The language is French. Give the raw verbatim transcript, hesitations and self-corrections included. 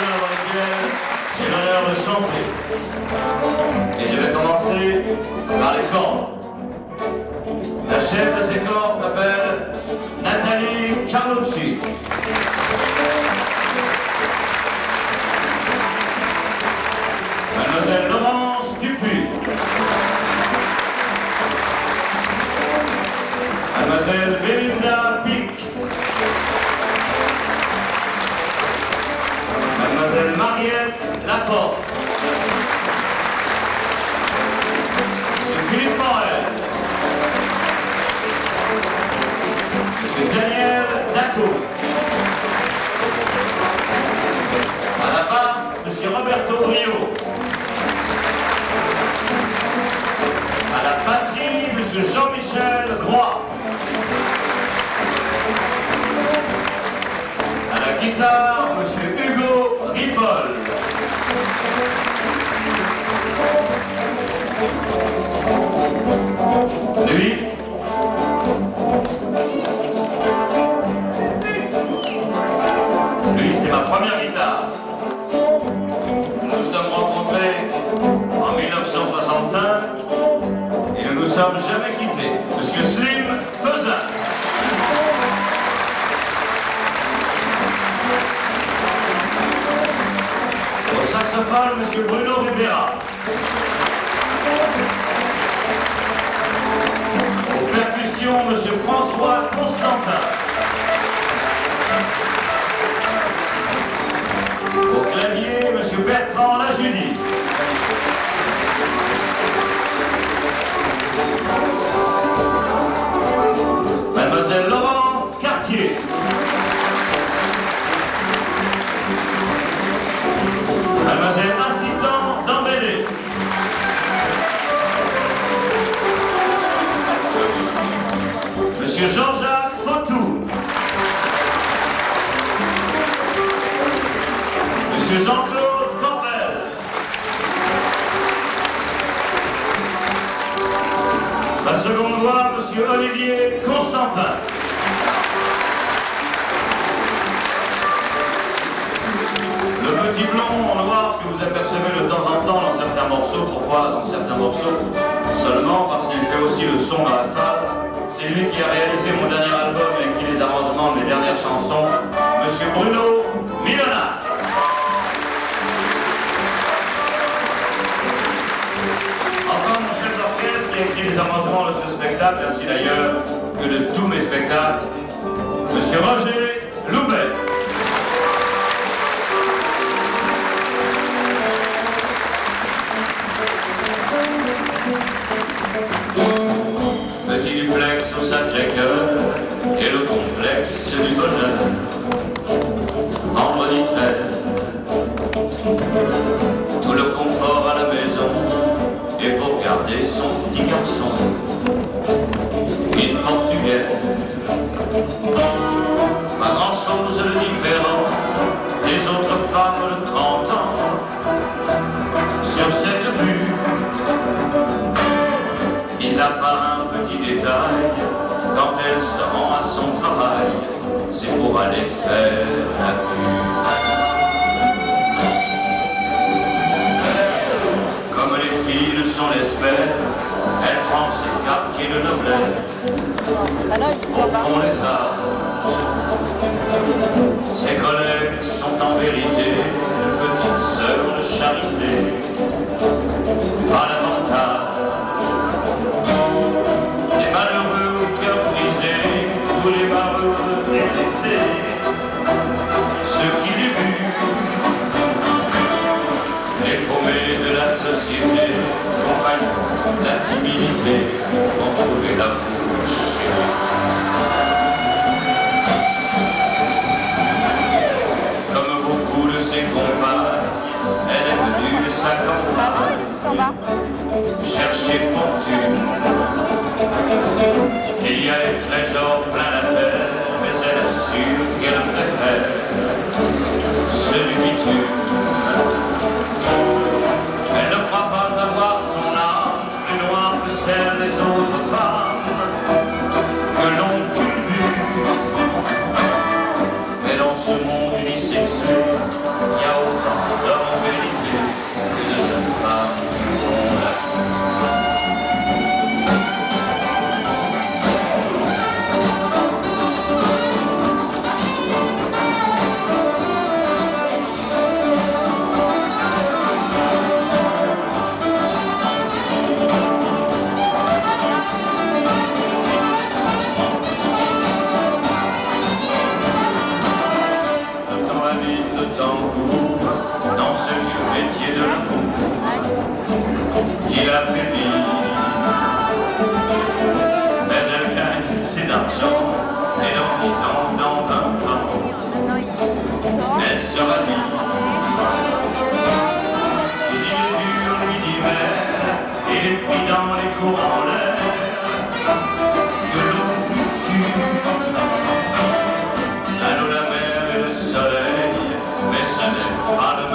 avec lesquels j'ai l'honneur de chanter. Et je vais commencer par les corps. La chef de ces corps s'appelle Nathalie Carlucci. Mademoiselle Laurence Dupuis. Mademoiselle Belinda Pic. Mademoiselle Mariette Laporte. Monsieur Philippe Morel. Monsieur Daniel Dato. À la basse, Monsieur Roberto Rio. À la batterie, Monsieur Jean-Michel Groix. À la guitare, Monsieur Hugo Ripoll. Lui, lui c'est ma première guitare. Nous nous sommes rencontrés en mille neuf cent soixante-cinq et nous ne nous sommes jamais quittés. Monsieur Slim Pesin. Au saxophone, Monsieur Bruno Ribera. Aux percussions, Monsieur François Constantin. Au clavier, Monsieur Bertrand Lajudi. Mademoiselle Laurence Cartier. Mademoiselle Assitan Dambélé. Monsieur Jean-Jacques Fautou. Monsieur Jean-Claude Corbel. La seconde voix, Monsieur Olivier Constantin. Le petit blond en noir que vous apercevez de temps en temps dans certains morceaux. Pourquoi dans certains morceaux? Seulement parce qu'il fait aussi le son dans la salle. C'est lui qui a réalisé mon dernier album et écrit les arrangements de mes dernières chansons, Monsieur Bruno Milonas. Enfin, mon chef d'orchestre qui a écrit les arrangements de ce spectacle, ainsi d'ailleurs que de tous mes spectacles, Monsieur Roger Loubet. Petit duplex au Sacré-Cœur et le complexe du bonheur. Vendredi treize, tout le confort à la maison et pour garder son petit garçon, une portugaise. Pas grand chose de différent des autres femmes de trente ans sur cette butte, mis à part un petit détail, quand elle se rend à son travail, c'est pour aller faire la cure. Comme les filles sont l'espèce, elle prend ses quartiers de noblesse, au fond les âges. Ses collègues sont en vérité de petites sœurs de charité, pas davantage. Les malheureux au cœur brisé, tous les malheureux délaissés, ceux qui débutent, les paumés de la société, compagnons de la timidité, vont trouver la bouche chez eux. Comme beaucoup de ses compagnes, elle est venue de sa campagne chercher fortune. Il y a les trésors plein la terre, mais elle assure qu'elle préfère ceux du bitume. Elle ne croit pas avoir son âme plus noire que celle des autres femmes que l'on culbute. dans ce monde unisexuel, il y a autant d'hommes en vérité que de jeunes femmes qui font la dans ce vieux métier de l'amour qu'il a fait vivre. Mais elle gagne assez d'argent et dans dix ans, dans vingt ans, elle sera libre. Fini les dures nuits d'hiver et les pluies dans les courants l'air que l'on discute. À nous la mer et le soleil, mais ça n'est pas le